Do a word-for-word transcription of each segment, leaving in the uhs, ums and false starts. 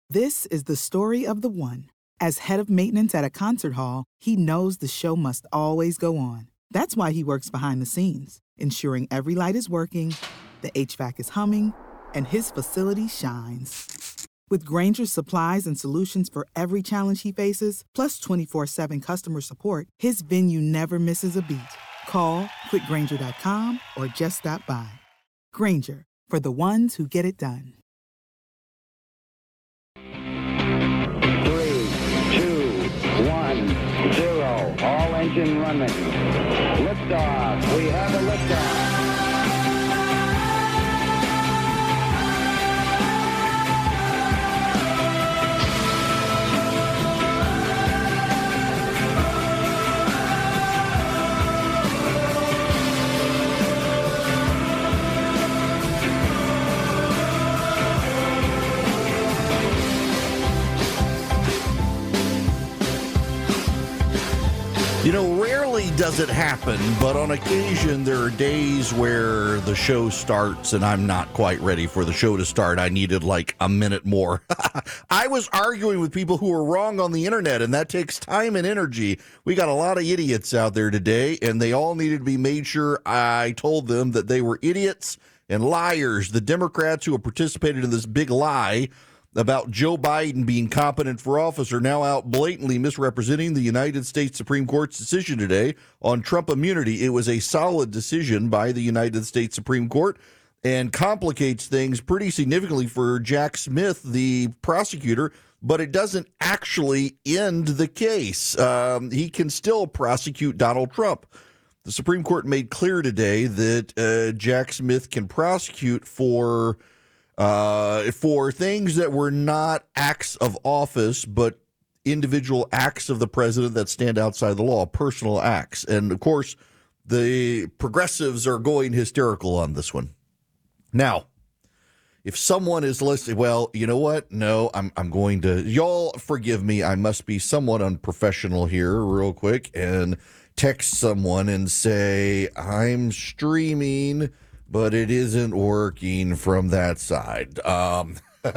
This is the story of the one. As head of maintenance at a concert hall, he knows the show must always go on. That's why he works behind the scenes, ensuring every light is working, the H V A C is humming, and his facility shines. With Grainger's supplies and solutions for every challenge he faces, plus twenty-four seven customer support, his venue never misses a beat. Call quick grainger dot com or just stop by. Grainger, for the ones who get it done. Three, two, one, zero. All engine running. Liftoff. We have a liftoff. You know, rarely does it happen, but on occasion there are days where the show starts and I'm not quite ready for the show to start. I needed like a minute more. I was arguing with people who were wrong on the internet, and that takes time and energy. We got a lot of idiots out there today, and they all needed to be made sure I told them that they were idiots and liars. The Democrats who have participated in this big lie about Joe Biden being competent for office are now out blatantly misrepresenting the United States Supreme Court's decision today on Trump immunity. It was a solid decision by the United States Supreme Court and complicates things pretty significantly for Jack Smith, the prosecutor, but it doesn't actually end the case. Um, he can still prosecute Donald Trump. The Supreme Court made clear today that uh, Jack Smith can prosecute for Uh, for things that were not acts of office, but individual acts of the president that stand outside the law, personal acts. And, of course, the progressives are going hysterical on this one. Now, if someone is listening, well, you know what? No, I'm I'm going to, y'all forgive me. I must be somewhat unprofessional here real quick and text someone and say, I'm streaming, but it isn't working from that side. Um,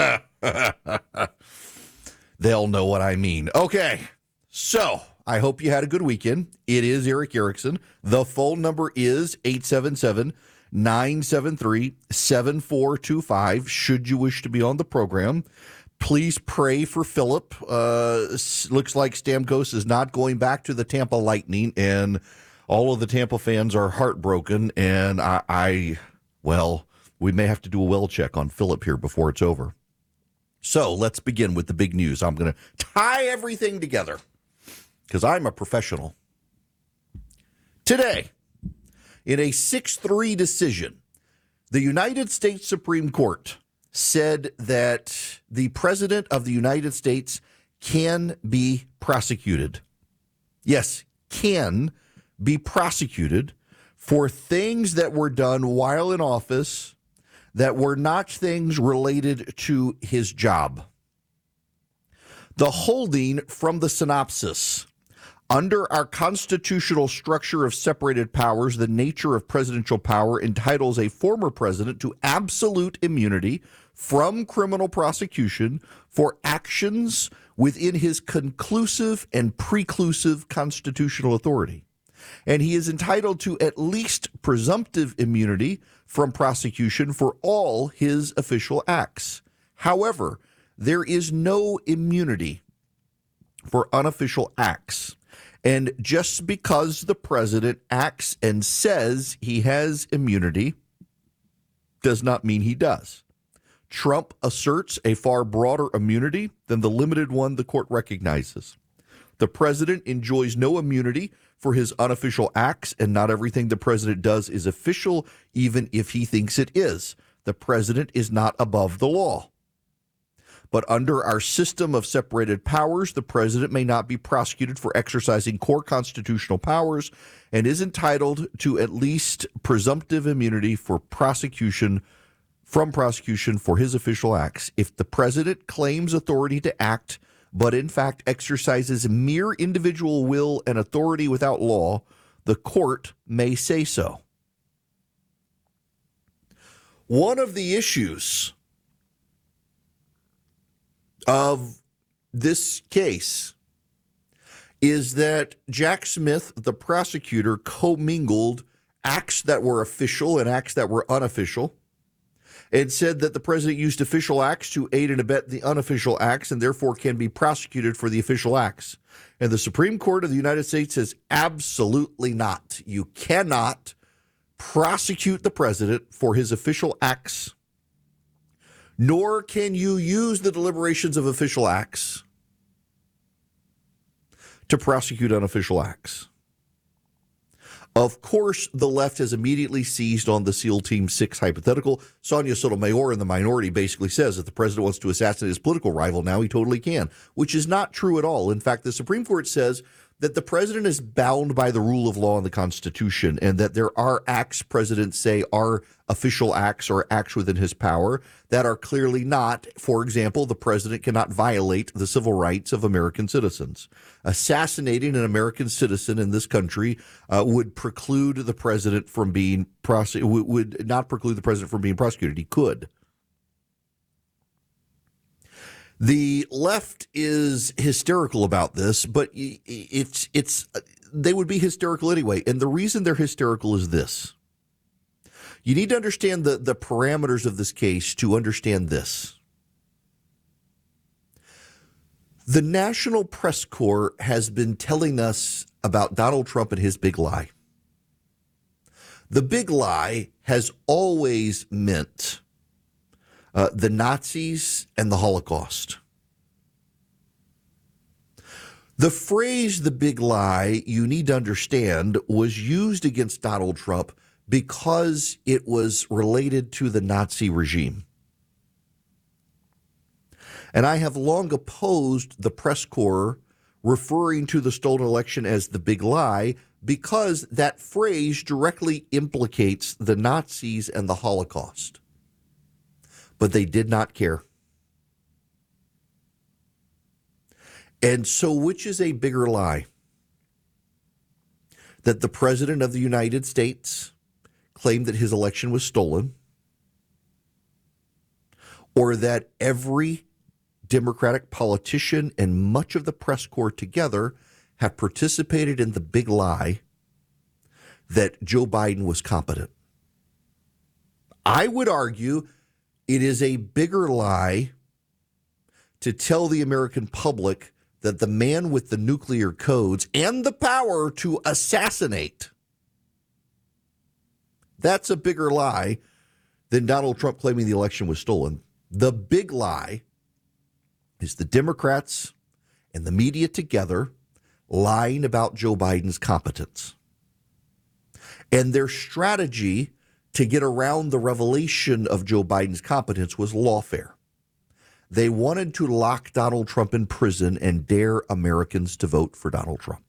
they'll know what I mean. Okay, so I hope you had a good weekend. It is Erick Erickson. The phone number is eight seven seven, nine seven three, seven four two five. Should you wish to be on the program, please pray for Philip. Uh, looks like Stamkos is not going back to the Tampa Lightning, and all of the Tampa fans are heartbroken, and I, I, well, we may have to do a well check on Philip here before it's over. So let's begin with the big news. I'm going to tie everything together because I'm a professional. Today, in a six three decision, the United States Supreme Court said that the President of the United States can be prosecuted. Yes, can be prosecuted for things that were done while in office that were not things related to his job. The holding from the synopsis: under our constitutional structure of separated powers, the nature of presidential power entitles a former president to absolute immunity from criminal prosecution for actions within his conclusive and preclusive constitutional authority. And he is entitled to at least presumptive immunity from prosecution for all his official acts. However, there is no immunity for unofficial acts. And just because the president acts and says he has immunity does not mean he does. Trump asserts a far broader immunity than the limited one the court recognizes. The president enjoys no immunity for his unofficial acts, and not everything the president does is official, even if he thinks it is. The president is not above the law. But under our system of separated powers, the president may not be prosecuted for exercising core constitutional powers and is entitled to at least presumptive immunity for prosecution from prosecution for his official acts. If the president claims authority to act, but in fact exercises mere individual will and authority without law, the court may say so. One of the issues of this case is that Jack Smith, the prosecutor, commingled acts that were official and acts that were unofficial, and said that the president used official acts to aid and abet the unofficial acts and therefore can be prosecuted for the official acts. And the Supreme Court of the United States says absolutely not. You cannot prosecute the president for his official acts, nor can you use the deliberations of official acts to prosecute unofficial acts. Of course, the left has immediately seized on the SEAL Team six hypothetical. Sonia Sotomayor in the minority basically says that the president wants to assassinate his political rival now, he totally can, which is not true at all. In fact, the Supreme Court says that the president is bound by the rule of law and the Constitution, and that there are acts presidents say are official acts or acts within his power that are clearly not. For example, the president cannot violate the civil rights of American citizens. Assassinating an American citizen in this country uh, would preclude the president from being prose- would not preclude the president from being prosecuted. He could. The left is hysterical about this, but it's it's they would be hysterical anyway. And the reason they're hysterical is this. You need to understand the, the parameters of this case to understand this. The National Press Corps has been telling us about Donald Trump and his big lie. The big lie has always meant Uh, the Nazis and the Holocaust. The phrase, the big lie, you need to understand, was used against Donald Trump because it was related to the Nazi regime. And I have long opposed the press corps referring to the stolen election as the big lie because that phrase directly implicates the Nazis and the Holocaust. But they did not care. And so which is a bigger lie? That the president of the United States claimed that his election was stolen, or that every Democratic politician and much of the press corps together have participated in the big lie that Joe Biden was competent? I would argue it is a bigger lie to tell the American public that the man with the nuclear codes and the power to assassinate, that's a bigger lie than Donald Trump claiming the election was stolen. The big lie is the Democrats and the media together lying about Joe Biden's competence. And their strategy to get around the revelation of Joe Biden's competence was lawfare. They wanted to lock Donald Trump in prison and dare Americans to vote for Donald Trump.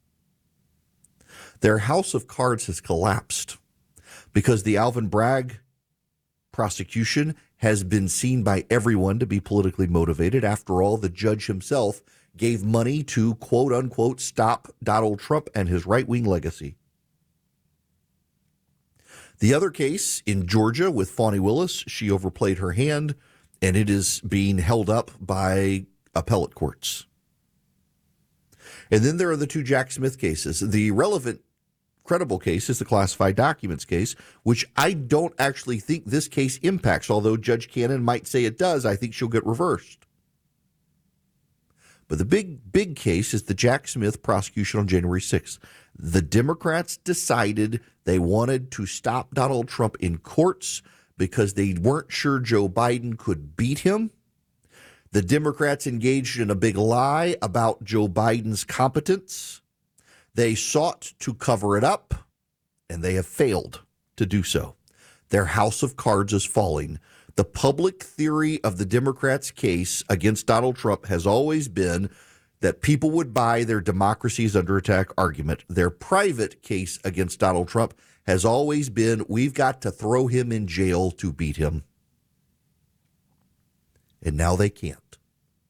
Their house of cards has collapsed because the Alvin Bragg prosecution has been seen by everyone to be politically motivated. After all, the judge himself gave money to, quote unquote, stop Donald Trump and his right-wing legacy. The other case in Georgia with Fani Willis, she overplayed her hand, and it is being held up by appellate courts. And then there are the two Jack Smith cases. The relevant, credible case is the classified documents case, which I don't actually think this case impacts, although Judge Cannon might say it does. I think she'll get reversed. But the big, big case is the Jack Smith prosecution on January sixth. The Democrats decided they wanted to stop Donald Trump in courts because they weren't sure Joe Biden could beat him. The Democrats engaged in a big lie about Joe Biden's competence. They sought to cover it up, and they have failed to do so. Their house of cards is falling. The public theory of the Democrats' case against Donald Trump has always been that people would buy their democracy is under attack argument. Their private case against Donald Trump has always been, we've got to throw him in jail to beat him. And now they can't.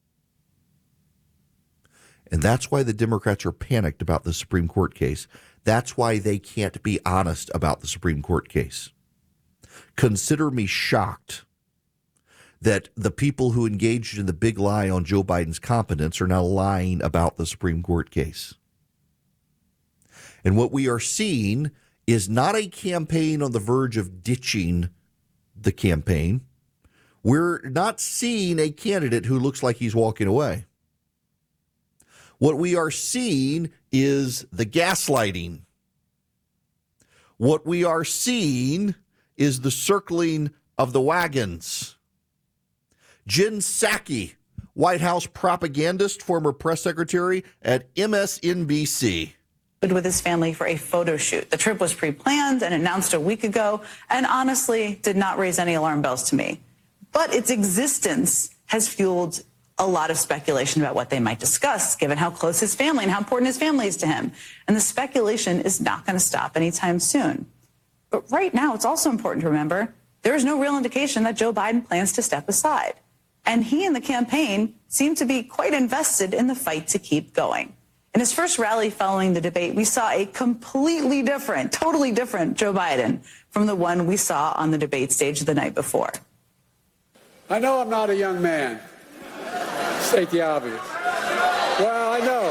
And that's why the Democrats are panicked about the Supreme Court case. That's why they can't be honest about the Supreme Court case. Consider me shocked that the people who engaged in the big lie on Joe Biden's competence are now lying about the Supreme Court case. And what we are seeing is not a campaign on the verge of ditching the campaign. We're not seeing a candidate who looks like he's walking away. What we are seeing is the gaslighting. What we are seeing is the circling of the wagons. Jen Psaki, White House propagandist, former press secretary at M S N B C. With his family for a photo shoot. The trip was pre-planned and announced a week ago, and honestly did not raise any alarm bells to me. But its existence has fueled a lot of speculation about what they might discuss, given how close his family and how important his family is to him. And the speculation is not going to stop anytime soon. But right now, it's also important to remember there is no real indication that Joe Biden plans to step aside. And he and the campaign seem to be quite invested in the fight to keep going. In his first rally following the debate, we saw a completely different, totally different Joe Biden from the one we saw on the debate stage the night before. I know I'm not a young man. State the obvious. Well, I know.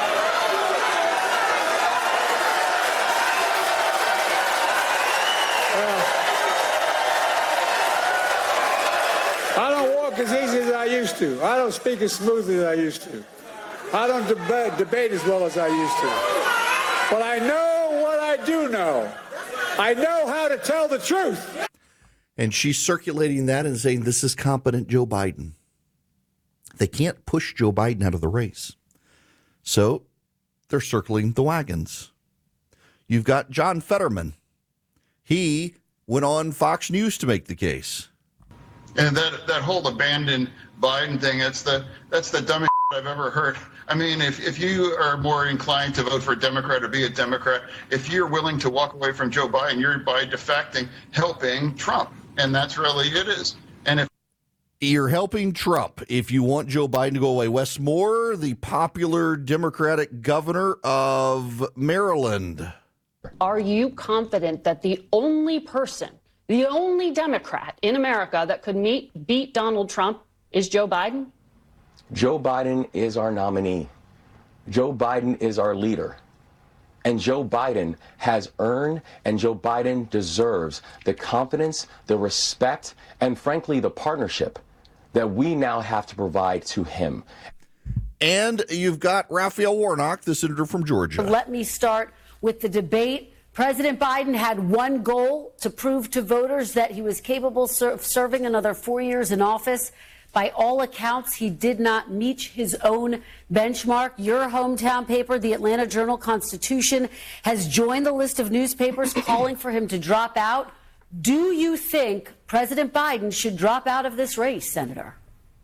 Well, I don't walk as easy as I used to. I don't speak as smoothly as I used to. I don't debate, debate as well as I used to. But I know what I do know. I know how to tell the truth. And she's circulating that and saying this is competent Joe Biden. They can't push Joe Biden out of the race. So they're circling the wagons. You've got John Fetterman. He went on Fox News to make the case. And that that whole abandoned Biden thing, that's the that's the dumbest I've ever heard. I mean, if, if you are more inclined to vote for a Democrat or be a Democrat, if you're willing to walk away from Joe Biden, you're by defecting helping Trump. And that's really it is. And if you're helping Trump, if you want Joe Biden to go away, Wes Moore, the popular Democratic governor of Maryland. Are you confident that the only person, the only Democrat in America that could meet, beat Donald Trump is Joe Biden? Joe Biden is our nominee. Joe Biden is our leader. And Joe Biden has earned and Joe Biden deserves the confidence, the respect, and frankly, the partnership that we now have to provide to him. And you've got Raphael Warnock, the senator from Georgia. Let me start with the debate. President Biden had one goal: to prove to voters that he was capable of serving another four years in office. By all accounts, he did not meet his own benchmark. Your hometown paper, the Atlanta Journal-Constitution, has joined the list of newspapers calling for him to drop out. Do you think President Biden should drop out of this race, Senator?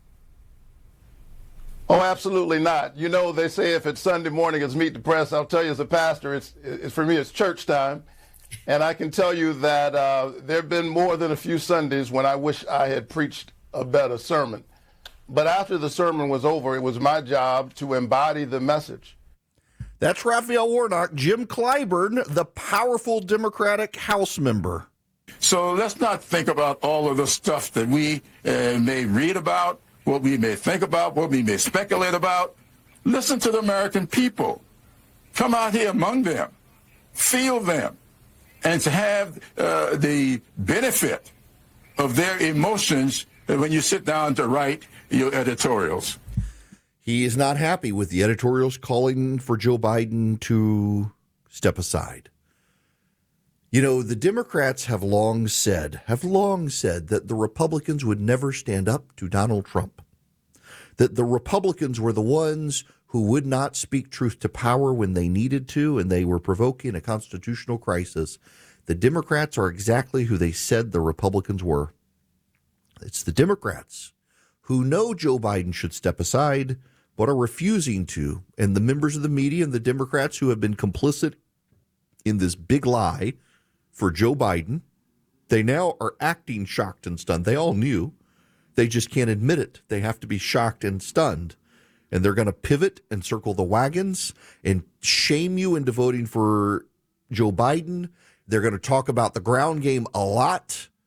Oh, absolutely not. You know, they say if it's Sunday morning, it's meet the press. I'll tell you as a pastor, it's, it's for me, it's church time. And I can tell you that uh, there have been more than a few Sundays when I wish I had preached a better sermon. But after the sermon was over, it was my job to embody the message. That's Raphael Warnock. Jim Clyburn, the powerful Democratic House member. So let's not think about all of the stuff that we uh, may read about, what we may think about, what we may speculate about. Listen to the American people. Come out here among them. Feel them. And to have uh, the benefit of their emotions when you sit down to write your editorials. He is not happy with the editorials calling for Joe Biden to step aside. You know, the Democrats have long said, have long said that the Republicans would never stand up to Donald Trump, that the Republicans were the ones who would not speak truth to power when they needed to, and they were provoking a constitutional crisis. The Democrats are exactly who they said the Republicans were. It's the Democrats who know Joe Biden should step aside, but are refusing to. And the members of the media and the Democrats who have been complicit in this big lie for Joe Biden, they now are acting shocked and stunned. They all knew. They just can't admit it. They have to be shocked and stunned. And they're going to pivot and circle the wagons and shame you into voting for Joe Biden. They're going to talk about the ground game a lot.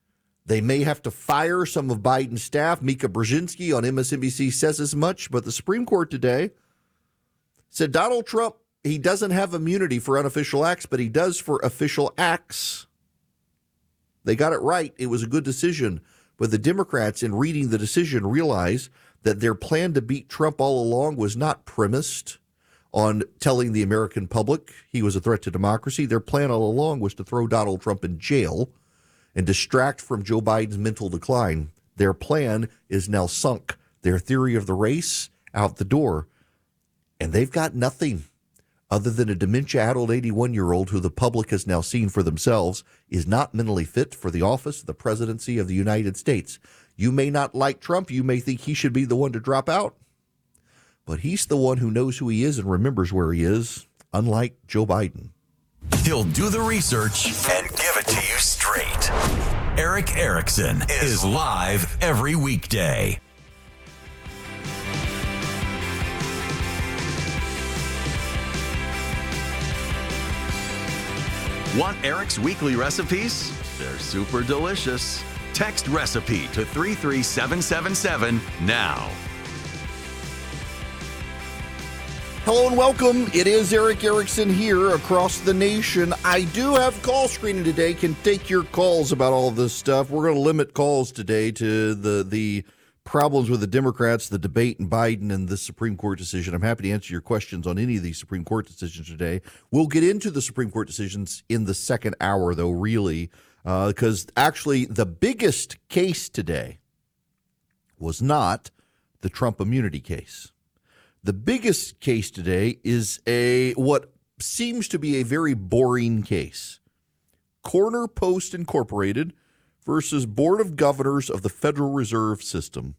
They may have to fire some of Biden's staff. Mika Brzezinski on M S N B C says as much, but the Supreme Court today said Donald Trump, he doesn't have immunity for unofficial acts, but he does for official acts. They got it right. It was a good decision. But the Democrats, in reading the decision, realize that their plan to beat Trump all along was not premised on telling the American public he was a threat to democracy. Their plan all along was to throw Donald Trump in jail and distract from Joe Biden's mental decline. Their plan is now sunk. Their theory of the race out the door. And they've got nothing other than a dementia-addled eighty-one-year-old who the public has now seen for themselves is not mentally fit for the office of the presidency of the United States. You may not like Trump. You may think he should be the one to drop out. But he's the one who knows who he is and remembers where he is, unlike Joe Biden. He'll do the research and give it to you straight. Erick Erickson is live every weekday. Want Eric's weekly recipes? They're super delicious. Text recipe to three three seven seven seven now. Hello and welcome. It is Erick Erickson here across the nation. I do have call screening today. Can take your calls about all of this stuff. We're going to limit calls today to the the problems with the Democrats, the debate in Biden, and the Supreme Court decision. I'm happy to answer your questions on any of these Supreme Court decisions today. We'll get into the Supreme Court decisions in the second hour, though, really, because uh, actually the biggest case today was not the Trump immunity case. The biggest case today is a what seems to be a very boring case. Corner Post Incorporated versus Board of Governors of the Federal Reserve System.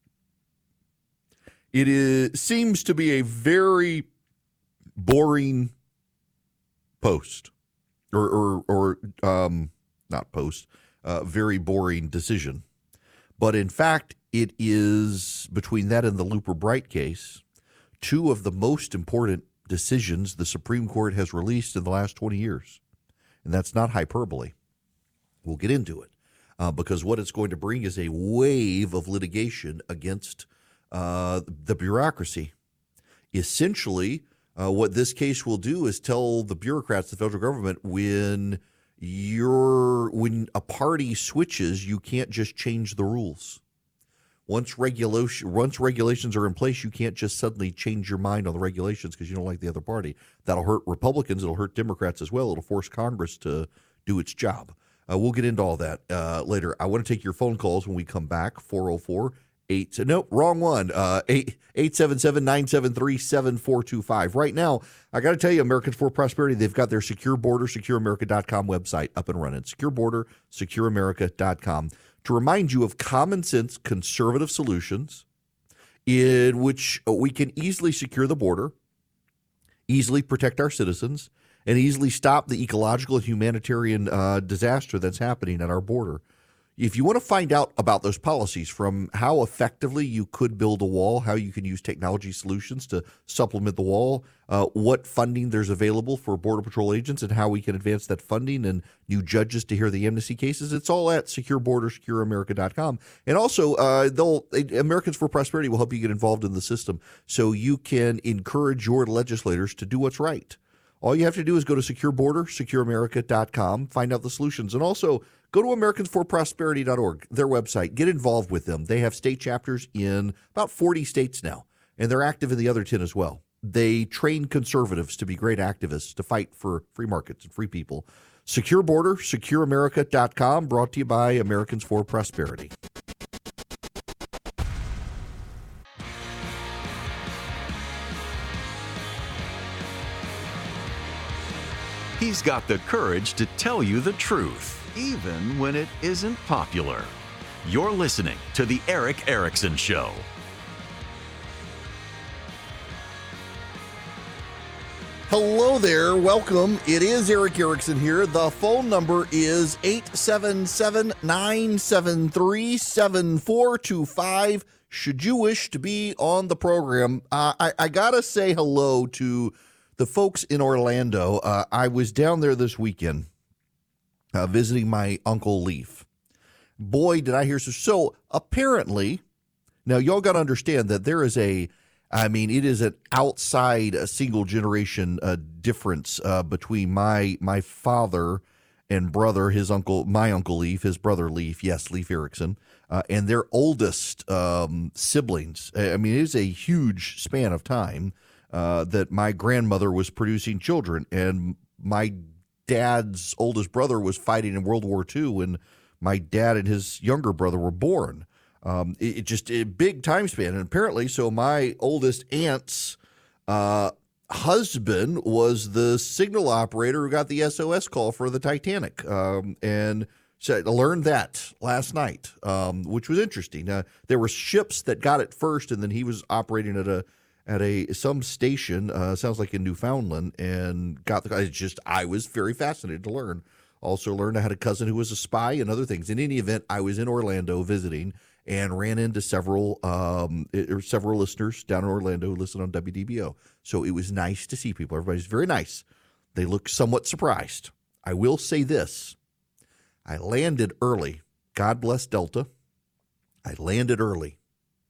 It is seems to be a very boring post, or or, or um, not post, uh, very boring decision. But in fact, it is, between that and the Looper Bright case, two of the most important decisions the Supreme Court has released in the last twenty years. And that's not hyperbole. We'll get into it. Uh, because what it's going to bring is a wave of litigation against uh, the bureaucracy. Essentially, uh, what this case will do is tell the bureaucrats, the federal government, when you're when a party switches, you can't just change the rules. Once regulation, once regulations are in place, you can't just suddenly change your mind on the regulations because you don't like the other party. That'll hurt Republicans. It'll hurt Democrats as well. It'll force Congress to do its job. Uh, we'll get into all that uh, later. I want to take your phone calls when we come back. four oh four, eight No, wrong one. Uh, eight seven seven, nine seven three, seven four two five. Right now, I got to tell you, Americans for Prosperity, they've got their Secure Border, Secure America dot com website up and running. Secure Border, Secure America dot com. To remind you of common sense conservative solutions in which we can easily secure the border, easily protect our citizens, and easily stop the ecological and humanitarian uh, disaster that's happening at our border. If you want to find out about those policies, from how effectively you could build a wall, how you can use technology solutions to supplement the wall, uh, what funding there's available for Border Patrol agents, and how we can advance that funding, and new judges to hear the amnesty cases, it's all at Secure Border, Secure America dot com. And also, uh, they'll Americans for Prosperity will help you get involved in the system so you can encourage your legislators to do what's right. All you have to do is go to Secure Border, Secure America dot com, find out the solutions, and also go to Americans for Prosperity dot org, their website. Get involved with them. They have state chapters in about forty states now, and they're active in the other ten as well. They train conservatives to be great activists to fight for free markets and free people. Secure Border, Secure America dot com, brought to you by Americans for Prosperity. He's got the courage to tell you the truth, even when it isn't popular. You're listening to The Erick Erickson Show. Hello there. Welcome. It is Erick Erickson here. The phone number is eight seven seven, nine seven three, seven four two five. Should you wish to be on the program, uh, I, I got to say hello to the folks in Orlando. uh, I was down there this weekend uh, visiting my Uncle Leaf. boy, did I hear so. So apparently, now y'all got to understand that there is a, I mean, it is an outside a single generation uh, difference uh, between my my father and brother, his uncle, my uncle Leif, his brother Leif, yes, Leif Erikson, uh, and their oldest um, siblings. I mean, it is a huge span of time uh, that my grandmother was producing children, and my dad's oldest brother was fighting in World War Two when my dad and his younger brother were born. Um, it, it just a big time span, and apparently, so my oldest aunt's uh, husband was the signal operator who got the S O S call for the Titanic, um, and so I learned that last night, um, which was interesting. Uh, there were ships that got it first, and then he was operating at a at a some station, uh, sounds like in Newfoundland, and got the. It's just I was very fascinated to learn. Also learned I had a cousin who was a spy and other things. In any event, I was in Orlando visiting and ran into several um, it, several listeners down in Orlando who listen on W D B O. So it was nice to see people. Everybody's very nice. They look somewhat surprised. I will say this. I landed early. God bless Delta. I landed early.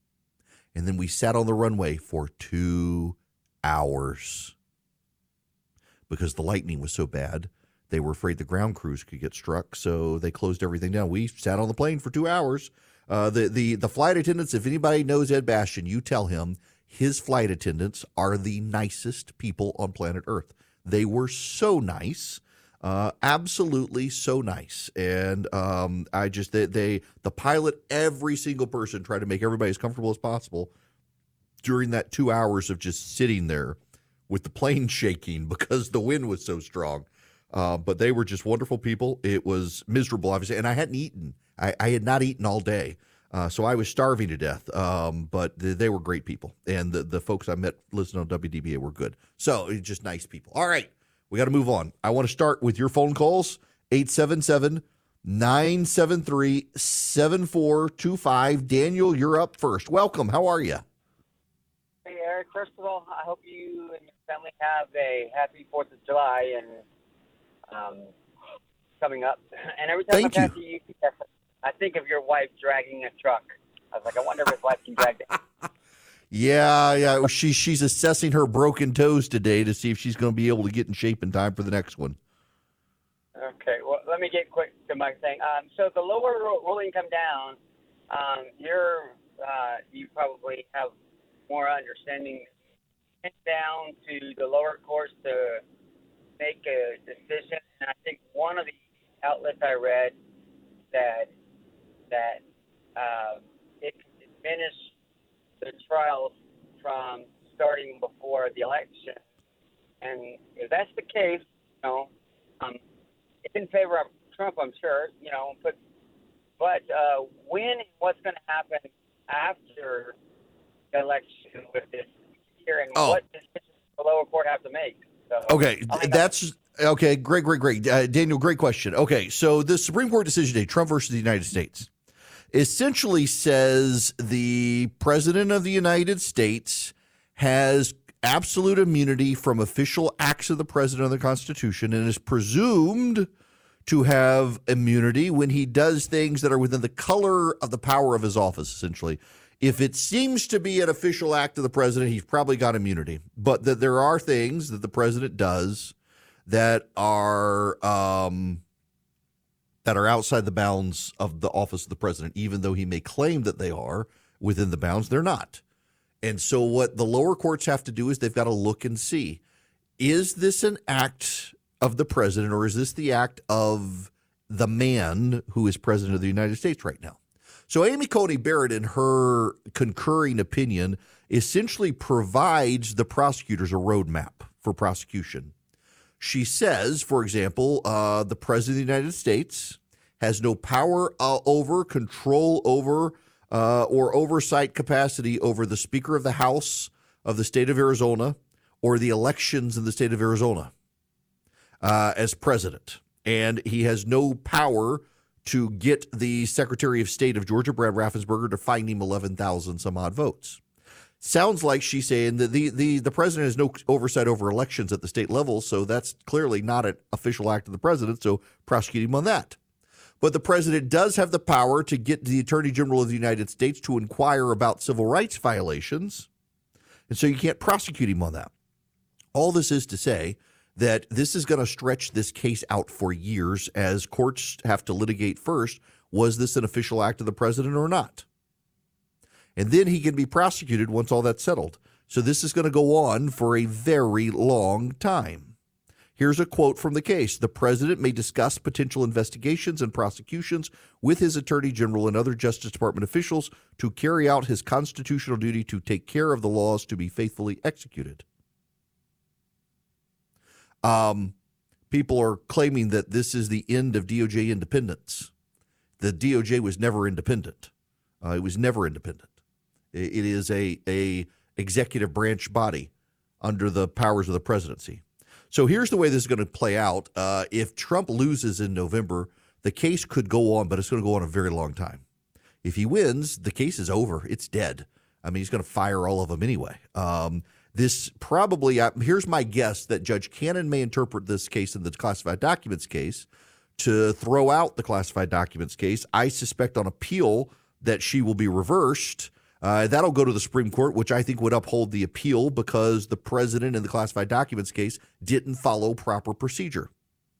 And then we sat on the runway for two hours because the lightning was so bad. They were afraid the ground crews could get struck, so they closed everything down. We sat on the plane for two hours. Uh, the, the, the flight attendants, if anybody knows Ed Bastian, you tell him his flight attendants are the nicest people on planet Earth. They were so nice, uh, absolutely so nice. And um, I just, they, they, the pilot, every single person tried to make everybody as comfortable as possible during that two hours of just sitting there with the plane shaking because the wind was so strong. Uh, but they were just wonderful people. It was miserable, obviously, and I hadn't eaten. I, I had not eaten all day, uh, so I was starving to death. Um, but th- they were great people, and the, the folks I met listening on W D B A were good. So just nice people. All right, we got to move on. I want to start with your phone calls, eight seven seven, nine seven three, seven four two five. Daniel, you're up first. Welcome. How are you? Hey, Eric. First of all, I hope you and your family have a happy fourth of July and Um, coming up, and every time Thank I pass you. U P S, I think of your wife dragging a truck. I was like, I wonder if his wife can drag that. Yeah, yeah. She she's assessing her broken toes today to see if she's going to be able to get in shape in time for the next one. Okay, well, let me get quick to my thing. Um, so the lower ruling come down. Um, you're uh, you probably have more understanding. Went down to the lower courts to make a decision, and I think one of the outlets I read that that uh, it could diminish the trials from starting before the election. And if that's the case, you know, um, it's in favor of Trump, I'm sure, you know, but but uh, when what's going to happen after the election with this year, and Oh. what decisions the lower court have to make? So, Okay, that's okay. Great, great, great. Uh, Daniel, great question. Okay, so the Supreme Court decision today, Trump versus the United States, essentially says the president of the United States has absolute immunity from official acts of the president of the Constitution and is presumed to have immunity when he does things that are within the color of the power of his office, essentially. If it seems to be an official act of the president, he's probably got immunity. But that there are things that the president does that are um, that are outside the bounds of the office of the president, even though he may claim that they are within the bounds, they're not. And so what the lower courts have to do is they've got to look and see, is this an act of the president, or is this the act of the man who is president of the United States right now? So Amy Coney Barrett, in her concurring opinion, essentially provides the prosecutors a roadmap for prosecution. She says, for example, uh, the president of the United States has no power uh, over, control over, uh, or oversight capacity over the Speaker of the House of the state of Arizona or the elections in the state of Arizona uh, as president. And he has no power to get the Secretary of State of Georgia, Brad Raffensperger, to find him eleven thousand some odd votes. Sounds like she's saying that the, the, the president has no oversight over elections at the state level, so that's clearly not an official act of the president, so prosecute him on that. But the president does have the power to get the Attorney General of the United States to inquire about civil rights violations. And so you can't prosecute him on that. All this is to say that this is going to stretch this case out for years as courts have to litigate first, was this an official act of the president or not? And then he can be prosecuted once all that's settled. So this is going to go on for a very long time. Here's a quote from the case. The president may discuss potential investigations and prosecutions with his attorney general and other Justice Department officials to carry out his constitutional duty to take care of the laws to be faithfully executed. Um, people are claiming that this is the end of D O J independence. The D O J was never independent. Uh, it was never independent. It, it is a, a executive branch body under the powers of the presidency. So here's the way this is going to play out. Uh, if Trump loses in November, the case could go on, but it's going to go on a very long time. If he wins, the case is over. It's dead. I mean, he's going to fire all of them anyway. Um, this probably, uh, here's my guess that Judge Cannon may interpret this case in the classified documents case to throw out the classified documents case. I suspect on appeal that she will be reversed. Uh, that'll go to the Supreme Court, which I think would uphold the appeal because the president in the classified documents case didn't follow proper procedure.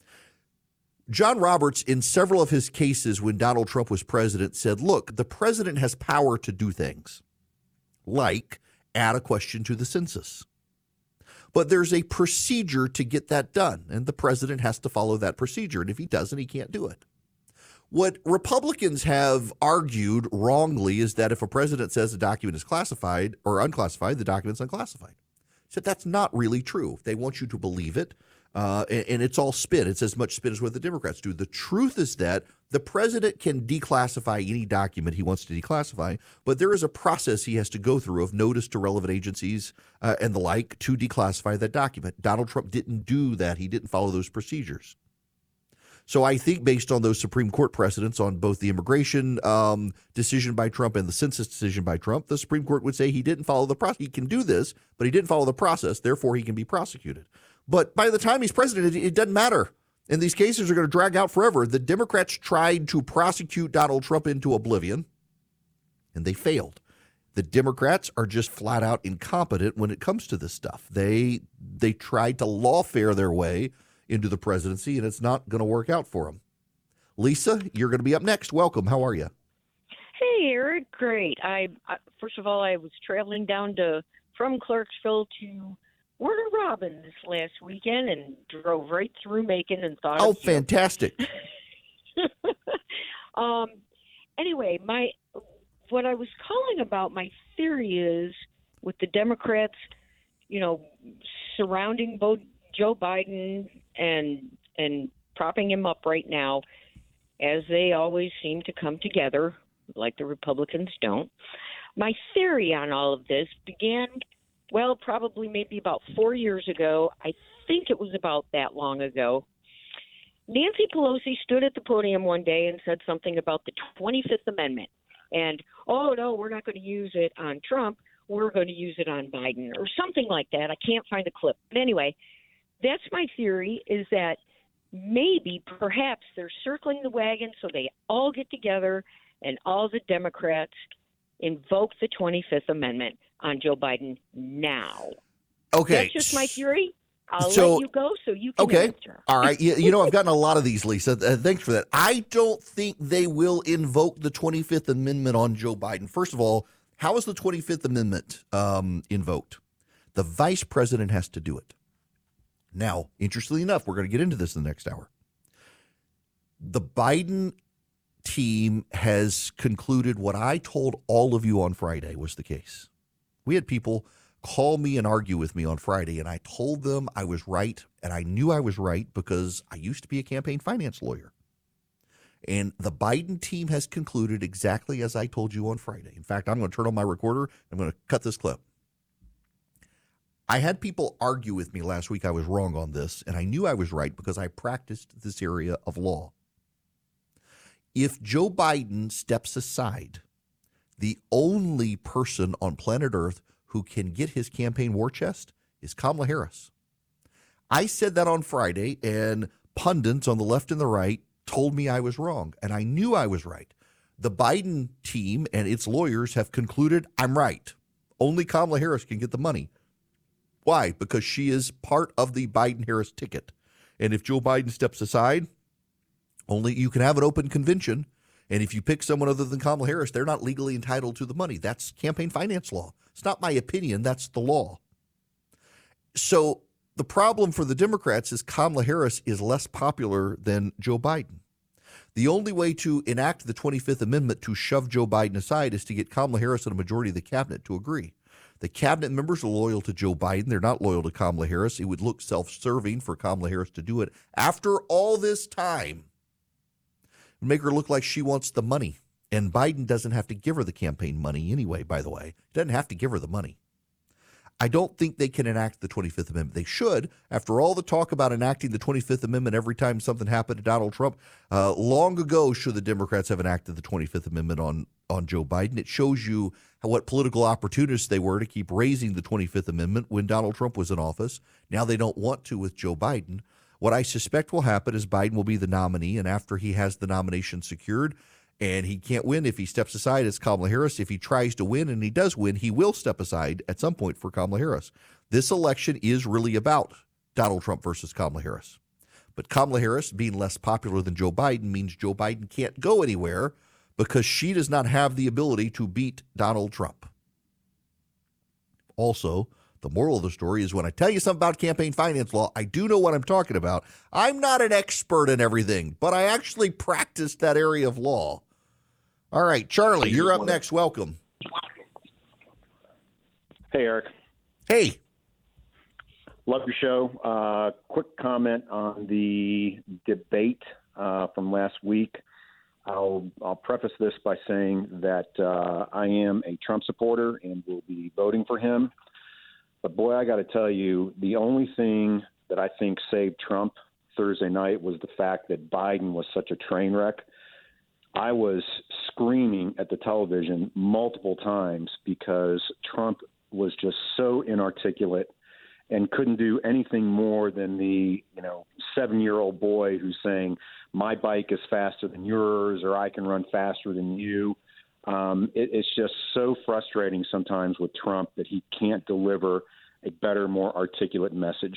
John Roberts, in several of his cases when Donald Trump was president, said, look, the president has power to do things, like add a question to the census. But there's a procedure to get that done, and the president has to follow that procedure. And if he doesn't, he can't do it. What Republicans have argued wrongly is that if a president says a document is classified or unclassified, the document's unclassified. So that's not really true. They want you to believe it, uh, and, and it's all spin. It's as much spin as what the Democrats do. The truth is that the president can declassify any document he wants to declassify, but there is a process he has to go through of notice to relevant agencies uh, and the like to declassify that document. Donald Trump didn't do that. He didn't follow those procedures. So I think based on those Supreme Court precedents on both the immigration um, decision by Trump and the census decision by Trump, the Supreme Court would say he didn't follow the process. He can do this, but he didn't follow the process. Therefore, he can be prosecuted. But by the time he's president, it, it doesn't matter. And these cases are going to drag out forever. The Democrats tried to prosecute Donald Trump into oblivion, and they failed. The Democrats are just flat out incompetent when it comes to this stuff. They they tried to lawfare their way into the presidency, and it's not going to work out for them. Lisa, you're going to be up next. Welcome. How are you? Hey, Eric. Great. I, I first of all, I was traveling down to from Clarksville to Warner Robin this last weekend and drove right through Macon and thought. Oh, of fantastic. um. Anyway, my what I was calling about my theory is with the Democrats, you know, surrounding both Joe Biden and and propping him up right now, as they always seem to come together, like the Republicans don't. My theory on all of this began, well, probably maybe about four years ago. I think it was about that long ago. Nancy Pelosi stood at the podium one day and said something about the twenty-fifth Amendment. And, oh, no, we're not going to use it on Trump. We're going to use it on Biden or something like that. I can't find the clip. But anyway, that's my theory, is that maybe, perhaps, they're circling the wagon so they all get together and all the Democrats invoke the twenty-fifth Amendment on Joe Biden now. Okay. That's just my theory. I'll So- let you go so you can Okay. answer. All right. You, you know, I've gotten a lot of these, Lisa. Uh, thanks for that. I don't think they will invoke the twenty-fifth Amendment on Joe Biden. First of all, how is the twenty-fifth Amendment um, invoked? The vice president has to do it. Now, interestingly enough, we're going to get into this in the next hour. The Biden team has concluded what I told all of you on Friday was the case. We had people call me and argue with me on Friday, and I told them I was right, and I knew I was right because I used to be a campaign finance lawyer. And the Biden team has concluded exactly as I told you on Friday. In fact, I'm going to turn on my recorder. I'm going to cut this clip. I had people argue with me last week I was wrong on this, and I knew I was right because I practiced this area of law. If Joe Biden steps aside, the only person on planet Earth who can get his campaign war chest is Kamala Harris. I said that on Friday, and pundits on the left and the right told me I was wrong, and I knew I was right. The Biden team and its lawyers have concluded I'm right. Only Kamala Harris can get the money. Why? Because she is part of the Biden-Harris ticket. And if Joe Biden steps aside, only you can have an open convention. And if you pick someone other than Kamala Harris, they're not legally entitled to the money. That's campaign finance law. It's not my opinion. That's the law. So the problem for the Democrats is Kamala Harris is less popular than Joe Biden. The only way to enact the twenty-fifth Amendment to shove Joe Biden aside is to get Kamala Harris and a majority of the cabinet to agree. The cabinet members are loyal to Joe Biden. They're not loyal to Kamala Harris. It would look self-serving for Kamala Harris to do it after all this time. Make her look like she wants the money. And Biden doesn't have to give her the campaign money anyway, by the way. He doesn't have to give her the money. I don't think they can enact the twenty-fifth Amendment. They should. After all the talk about enacting the twenty-fifth Amendment every time something happened to Donald Trump, uh, long ago should the Democrats have enacted the twenty-fifth Amendment on, on Joe Biden. It shows you how, what political opportunists they were to keep raising the twenty-fifth Amendment when Donald Trump was in office. Now they don't want to with Joe Biden. What I suspect will happen is Biden will be the nominee, and after he has the nomination secured, and he can't win if he steps aside as Kamala Harris. If he tries to win and he does win, he will step aside at some point for Kamala Harris. This election is really about Donald Trump versus Kamala Harris. But Kamala Harris being less popular than Joe Biden means Joe Biden can't go anywhere because she does not have the ability to beat Donald Trump. Also, the moral of the story is when I tell you something about campaign finance law, I do know what I'm talking about. I'm not an expert in everything, but I actually practiced that area of law. All right, Charlie, you're up next. Welcome. Hey, Eric. Hey. Love your show. Uh, quick comment on the debate uh, from last week. I'll, I'll preface this by saying that uh, I am a Trump supporter and will be voting for him. But, boy, I got to tell you, the only thing that I think saved Trump Thursday night was the fact that Biden was such a train wreck. I was screaming at the television multiple times because Trump was just so inarticulate and couldn't do anything more than the, you know, seven-year-old boy who's saying, my bike is faster than yours, or I can run faster than you. Um, it, it's just so frustrating sometimes with Trump that he can't deliver a better, more articulate message.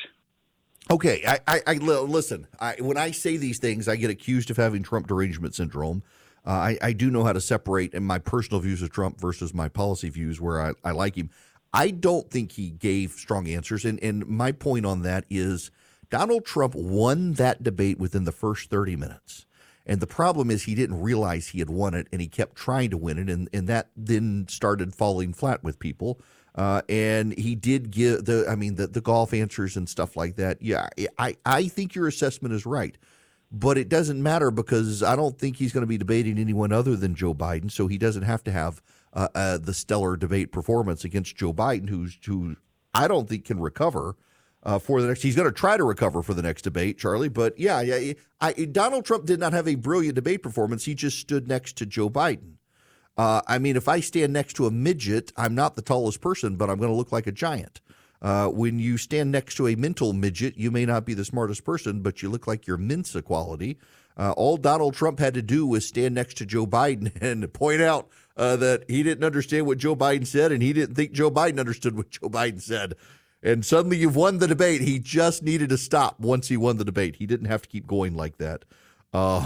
Okay, I, I, I listen, I, when I say these things, I get accused of having Trump derangement syndrome. Uh, I, I do know how to separate in my personal views of Trump versus my policy views where I, I like him. I don't think he gave strong answers. And, and my point on that is Donald Trump won that debate within the first thirty minutes. And the problem is he didn't realize he had won it, and he kept trying to win it, and, and that then started falling flat with people. Uh, and he did give the, I mean, the, the golf answers and stuff like that. Yeah, I, I think your assessment is right. But it doesn't matter because I don't think he's going to be debating anyone other than Joe Biden, so he doesn't have to have uh, uh, the stellar debate performance against Joe Biden, who's who I don't think can recover uh, for the next. He's going to try to recover for the next debate, Charlie. But yeah, yeah, I, Donald Trump did not have a brilliant debate performance. He just stood next to Joe Biden. Uh, I mean, if I stand next to a midget, I'm not the tallest person, but I'm going to look like a giant. Uh, when you stand next to a mental midget, you may not be the smartest person, but you look like you're Mensa quality. Uh, all Donald Trump had to do was stand next to Joe Biden and point out uh, that he didn't understand what Joe Biden said, and he didn't think Joe Biden understood what Joe Biden said. And suddenly you've won the debate. He just needed to stop once he won the debate. He didn't have to keep going like that. Uh,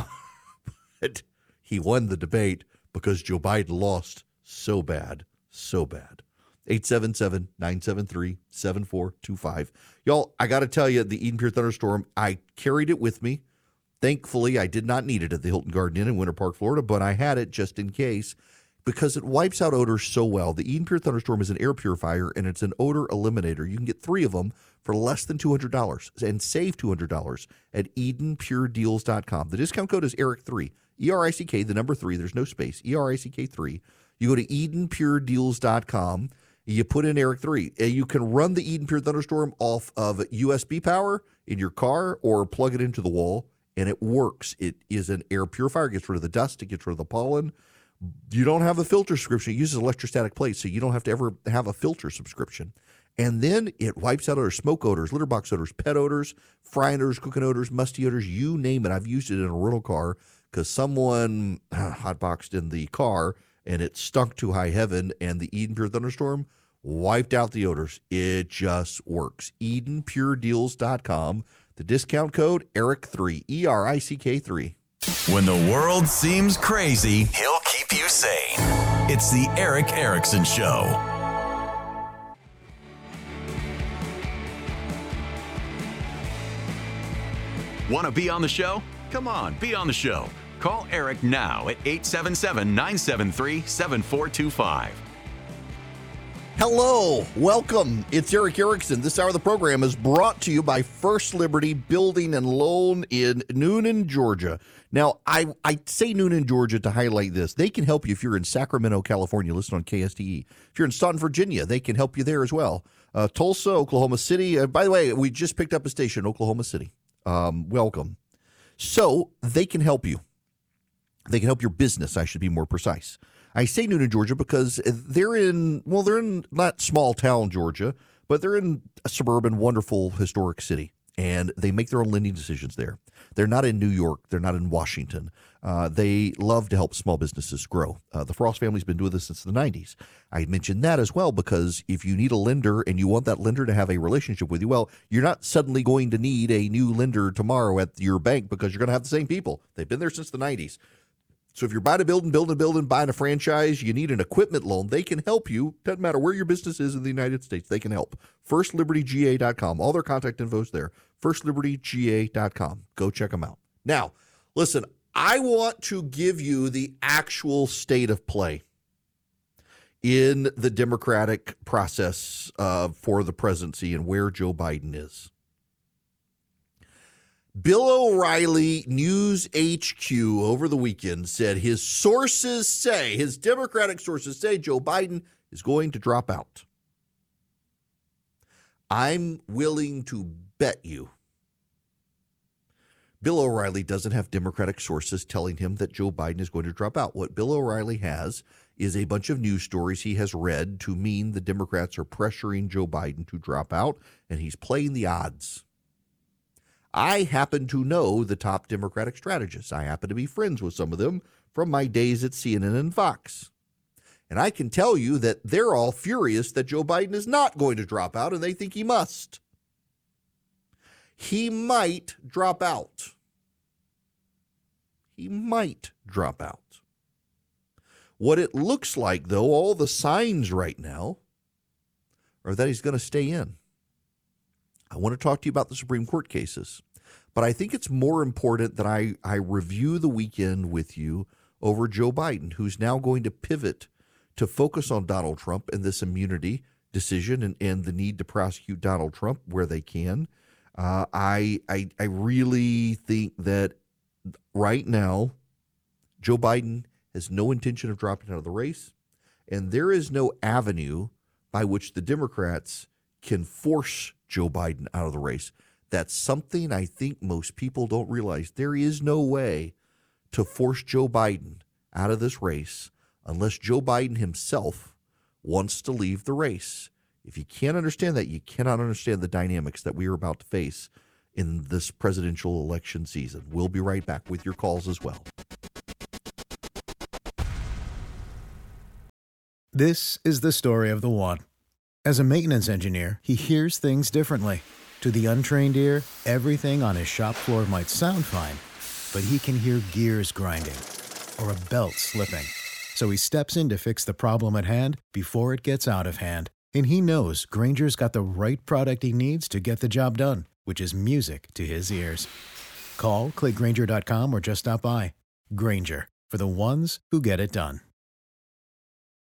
but he won the debate because Joe Biden lost so bad, so bad. eight seven seven, nine seven three, seven four two five. Y'all, I got to tell you, the Eden Pure Thunderstorm, I carried it with me. Thankfully, I did not need it at the Hilton Garden Inn in Winter Park, Florida, but I had it just in case because it wipes out odors so well. The Eden Pure Thunderstorm is an air purifier, and it's an odor eliminator. You can get three of them for less than two hundred dollars and save two hundred dollars at eden pure deals dot com. The discount code is Eric three, E R I C K, the number three. There's no space, E R I C K three. You go to eden pure deals dot com. You put in Eric three. You can run the Eden Pure Thunderstorm off of U S B power in your car or plug it into the wall, and it works. It is an air purifier. It gets rid of the dust. It gets rid of the pollen. You don't have a filter subscription. It uses electrostatic plates, so you don't have to ever have a filter subscription. And then it wipes out odors, smoke odors, litter box odors, pet odors, frying odors, cooking odors, musty odors, you name it. I've used it in a rental car because someone hotboxed in the car and it stunk to high heaven, and the Eden Pure Thunderstorm wiped out the odors. It just works. Eden Pure Deals dot com. The discount code Eric three, E R I C K three. When the world seems crazy, he'll keep you sane. It's the Eric Erickson Show. Want to be on the show? Come on, be on the show. Call Eric now at eight seven seven, nine seven three, seven four two five. Hello, welcome. It's Eric Erickson. This hour of the program is brought to you by First Liberty Building and Loan in Noonan, Georgia. Now, I, I say Noonan, Georgia to highlight this. They can help you if you're in Sacramento, California, listen on K S T E. If you're in Staunton, Virginia, they can help you there as well. Uh, Tulsa, Oklahoma City. Uh, by the way, we just picked up a station, Oklahoma City. Um, welcome. So they can help you. They can help your business, I should be more precise. I say Noonan, Georgia, because they're in, well, they're in not small town Georgia, but they're in a suburban, wonderful, historic city, and they make their own lending decisions there. They're not in New York. They're not in Washington. Uh, they love to help small businesses grow. Uh, the Frost family's been doing this since the nineties. I mentioned that as well because if you need a lender and you want that lender to have a relationship with you, well, you're not suddenly going to need a new lender tomorrow at your bank because you're going to have the same people. They've been there since the nineties. So if you're buying a building, building a building, buying a franchise, you need an equipment loan, they can help you. Doesn't matter where your business is in the United States, they can help. First Liberty G A dot com. All their contact info is there. First Liberty G A dot com. Go check them out. Now, listen, I want to give you the actual state of play in the Democratic process uh, for the presidency and where Joe Biden is. Bill O'Reilly, News H Q, over the weekend said his sources say, his Democratic sources say Joe Biden is going to drop out. I'm willing to bet you Bill O'Reilly doesn't have Democratic sources telling him that Joe Biden is going to drop out. What Bill O'Reilly has is a bunch of news stories he has read to mean the Democrats are pressuring Joe Biden to drop out, and he's playing the odds. I happen to know the top Democratic strategists. I happen to be friends with some of them from my days at C N N and Fox. And I can tell you that they're all furious that Joe Biden is not going to drop out, and they think he must. He might drop out. He might drop out. What it looks like, though, all the signs right now are that he's going to stay in. I want to talk to you about the Supreme Court cases, but I think it's more important that I, I review the weekend with you over Joe Biden, who's now going to pivot to focus on Donald Trump and this immunity decision and, and the need to prosecute Donald Trump where they can. Uh, I, I I really think that right now, Joe Biden has no intention of dropping out of the race, and there is no avenue by which the Democrats can force Joe Biden out of the race. That's something I think most people don't realize. There is no way to force Joe Biden out of this race unless Joe Biden himself wants to leave the race. If you can't understand that, you cannot understand the dynamics that we are about to face in this presidential election season. We'll be right back with your calls as well. This is the story of the one. As a maintenance engineer, he hears things differently. To the untrained ear, everything on his shop floor might sound fine, but he can hear gears grinding or a belt slipping. So he steps in to fix the problem at hand before it gets out of hand. And he knows Grainger's got the right product he needs to get the job done, which is music to his ears. Call, click Grainger dot com, or just stop by. Grainger, for the ones who get it done.